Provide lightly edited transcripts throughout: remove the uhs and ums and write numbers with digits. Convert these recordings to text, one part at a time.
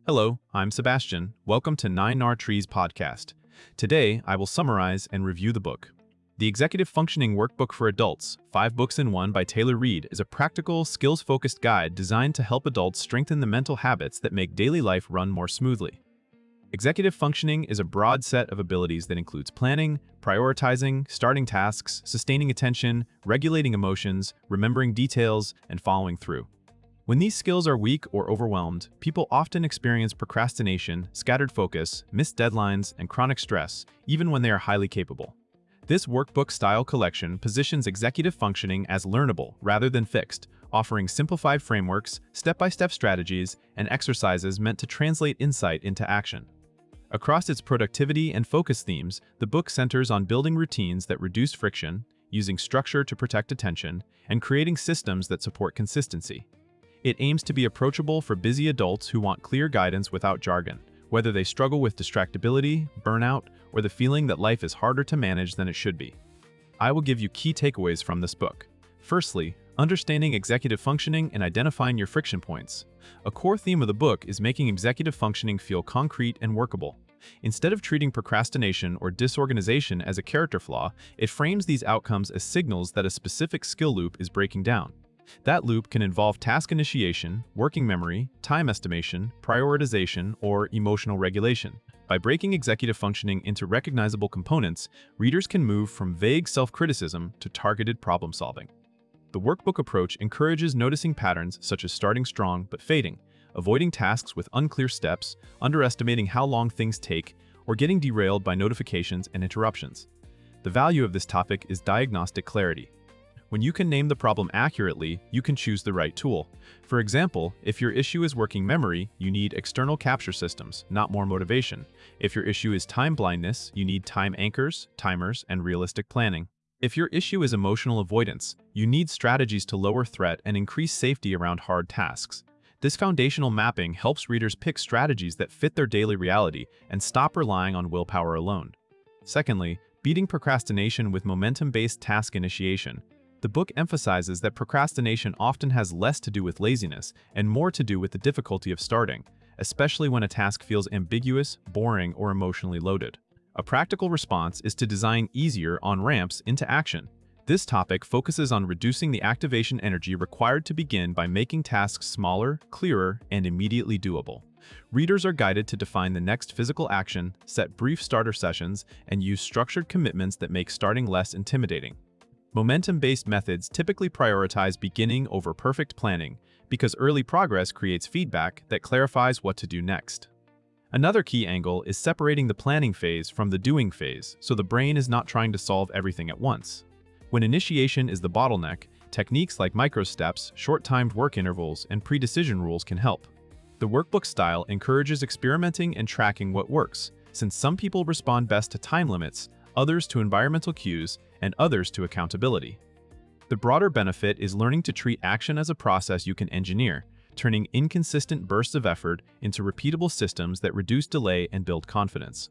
Hello, I'm Sebastian. Welcome to 9R Trees podcast. Today, I will summarize and review the book. The Executive Functioning Workbook for Adults, 5 Books in 1 by Taylor Reid, is a practical, skills-focused guide designed to help adults strengthen the mental habits that make daily life run more smoothly. Executive functioning is a broad set of abilities that includes planning, prioritizing, starting tasks, sustaining attention, regulating emotions, remembering details, and following through. When these skills are weak or overwhelmed, people often experience procrastination, scattered focus, missed deadlines, and chronic stress, even when they are highly capable. This workbook-style collection positions executive functioning as learnable rather than fixed, offering simplified frameworks, step-by-step strategies, and exercises meant to translate insight into action. Across its productivity and focus themes, the book centers on building routines that reduce friction, using structure to protect attention, and creating systems that support consistency. It aims to be approachable for busy adults who want clear guidance without jargon, whether they struggle with distractibility, burnout, or the feeling that life is harder to manage than it should be. I will give you key takeaways from this book. Firstly, understanding executive functioning and identifying your friction points. A core theme of the book is making executive functioning feel concrete and workable. Instead of treating procrastination or disorganization as a character flaw, it frames these outcomes as signals that a specific skill loop is breaking down. That loop can involve task initiation, working memory, time estimation, prioritization, or emotional regulation. By breaking executive functioning into recognizable components, readers can move from vague self-criticism to targeted problem-solving. The workbook approach encourages noticing patterns such as starting strong but fading, avoiding tasks with unclear steps, underestimating how long things take, or getting derailed by notifications and interruptions. The value of this topic is diagnostic clarity. When you can name the problem accurately, you can choose the right tool. For example, if your issue is working memory, you need external capture systems, not more motivation. If your issue is time blindness, you need time anchors, timers, and realistic planning. If your issue is emotional avoidance, you need strategies to lower threat and increase safety around hard tasks. This foundational mapping helps readers pick strategies that fit their daily reality and stop relying on willpower alone. Secondly, beating procrastination with momentum-based task initiation. The book emphasizes that procrastination often has less to do with laziness and more to do with the difficulty of starting, especially when a task feels ambiguous, boring, or emotionally loaded. A practical response is to design easier on-ramps into action. This topic focuses on reducing the activation energy required to begin by making tasks smaller, clearer, and immediately doable. Readers are guided to define the next physical action, set brief starter sessions, and use structured commitments that make starting less intimidating. Momentum-based methods typically prioritize beginning over perfect planning because early progress creates feedback that clarifies what to do next. Another key angle is separating the planning phase from the doing phase so the brain is not trying to solve everything at once. When initiation is the bottleneck, techniques like micro-steps, short-timed work intervals, and pre-decision rules can help. The workbook style encourages experimenting and tracking what works, since some people respond best to time limits, others to environmental cues, and others to accountability. The broader benefit is learning to treat action as a process you can engineer, turning inconsistent bursts of effort into repeatable systems that reduce delay and build confidence.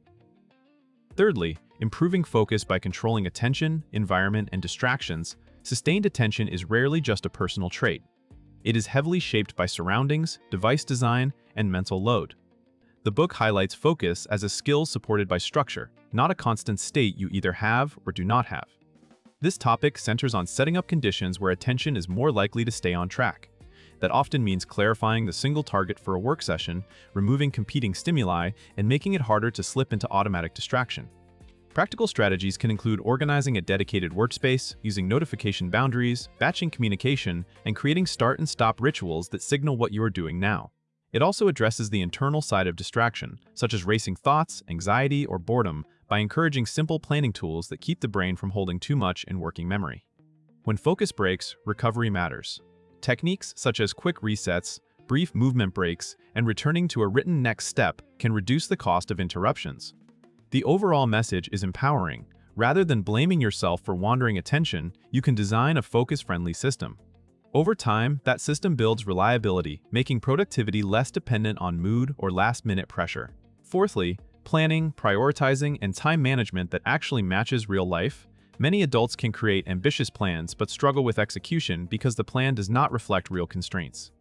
Thirdly, improving focus by controlling attention, environment, and distractions. Sustained attention is rarely just a personal trait. It is heavily shaped by surroundings, device design, and mental load. The book highlights focus as a skill supported by structure, not a constant state you either have or do not have. This topic centers on setting up conditions where attention is more likely to stay on track. That often means clarifying the single target for a work session, removing competing stimuli, and making it harder to slip into automatic distraction. Practical strategies can include organizing a dedicated workspace, using notification boundaries, batching communication, and creating start and stop rituals that signal what you are doing now. It also addresses the internal side of distraction, such as racing thoughts, anxiety, or boredom, by encouraging simple planning tools that keep the brain from holding too much in working memory. When focus breaks, recovery matters. Techniques such as quick resets, brief movement breaks, and returning to a written next step can reduce the cost of interruptions. The overall message is empowering. Rather than blaming yourself for wandering attention, you can design a focus-friendly system. Over time, that system builds reliability, making productivity less dependent on mood or last-minute pressure. Fourthly, planning, prioritizing, and time management that actually matches real life. Many adults can create ambitious plans but struggle with execution because the plan does not reflect real constraints.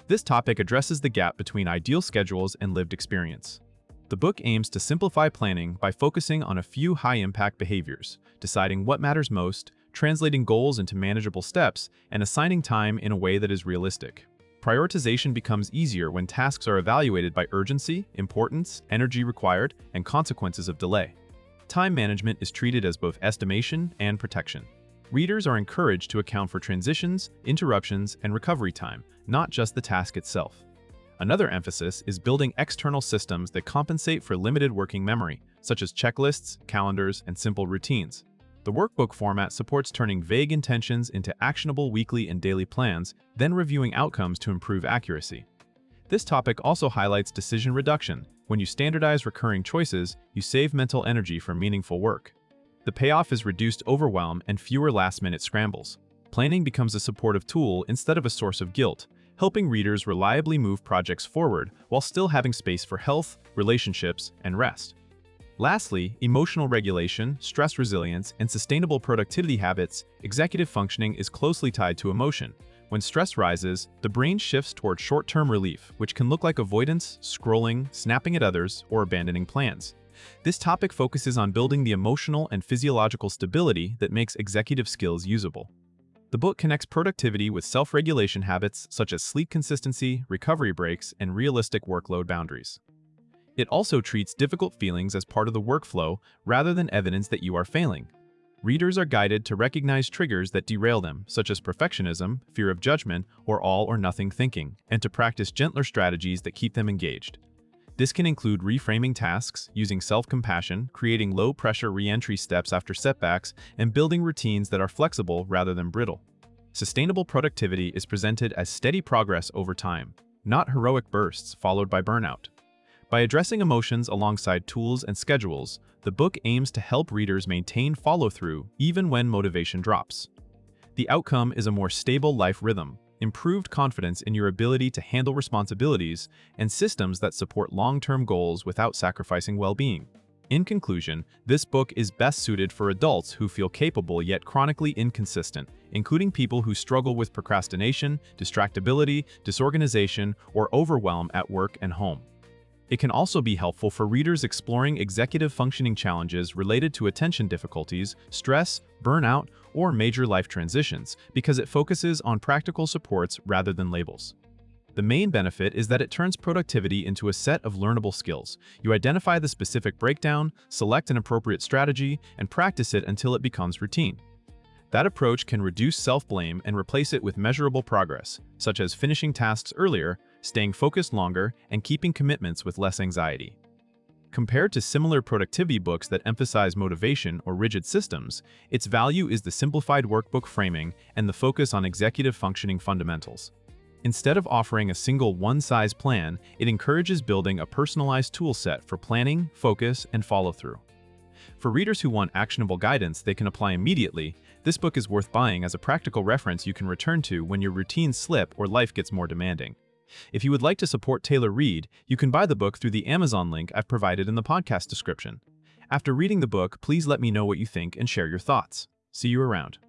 This topic addresses the gap between ideal schedules and lived experience. The book aims to simplify planning by focusing on a few high-impact behaviors, deciding what matters most, translating goals into manageable steps, and assigning time in a way that is realistic. Prioritization becomes easier when tasks are evaluated by urgency, importance, energy required, and consequences of delay. Time management is treated as both estimation and protection. Readers are encouraged to account for transitions, interruptions, and recovery time, not just the task itself. Another emphasis is building external systems that compensate for limited working memory, such as checklists, calendars, and simple routines. The workbook format supports turning vague intentions into actionable weekly and daily plans, then reviewing outcomes to improve accuracy. This topic also highlights decision reduction. When you standardize recurring choices, you save mental energy for meaningful work. The payoff is reduced overwhelm and fewer last-minute scrambles. Planning becomes a supportive tool instead of a source of guilt, helping readers reliably move projects forward while still having space for health, relationships, and rest. Lastly, emotional regulation, stress resilience, and sustainable productivity habits. Executive functioning is closely tied to emotion. When stress rises, the brain shifts toward short-term relief, which can look like avoidance, scrolling, snapping at others, or abandoning plans. This topic focuses on building the emotional and physiological stability that makes executive skills usable. The book connects productivity with self-regulation habits such as sleep consistency, recovery breaks, and realistic workload boundaries. It also treats difficult feelings as part of the workflow rather than evidence that you are failing. Readers are guided to recognize triggers that derail them, such as perfectionism, fear of judgment, or all-or-nothing thinking, and to practice gentler strategies that keep them engaged. This can include reframing tasks, using self-compassion, creating low-pressure re-entry steps after setbacks, and building routines that are flexible rather than brittle. Sustainable productivity is presented as steady progress over time, not heroic bursts followed by burnout. By addressing emotions alongside tools and schedules, the book aims to help readers maintain follow-through even when motivation drops. The outcome is a more stable life rhythm, improved confidence in your ability to handle responsibilities, and systems that support long-term goals without sacrificing well-being. In conclusion, this book is best suited for adults who feel capable yet chronically inconsistent, including people who struggle with procrastination, distractibility, disorganization, or overwhelm at work and home. It can also be helpful for readers exploring executive functioning challenges related to attention difficulties, stress, burnout, or major life transitions because it focuses on practical supports rather than labels. The main benefit is that it turns productivity into a set of learnable skills. You identify the specific breakdown, select an appropriate strategy, and practice it until it becomes routine. That approach can reduce self-blame and replace it with measurable progress, such as finishing tasks earlier, staying focused longer, and keeping commitments with less anxiety. Compared to similar productivity books that emphasize motivation or rigid systems, its value is the simplified workbook framing and the focus on executive functioning fundamentals. Instead of offering a single one-size plan, it encourages building a personalized toolset for planning, focus, and follow-through. For readers who want actionable guidance they can apply immediately, this book is worth buying as a practical reference you can return to when your routines slip or life gets more demanding. If you would like to support Taylor Reid, you can buy the book through the Amazon link I've provided in the podcast description. After reading the book, please let me know what you think and share your thoughts. See you around.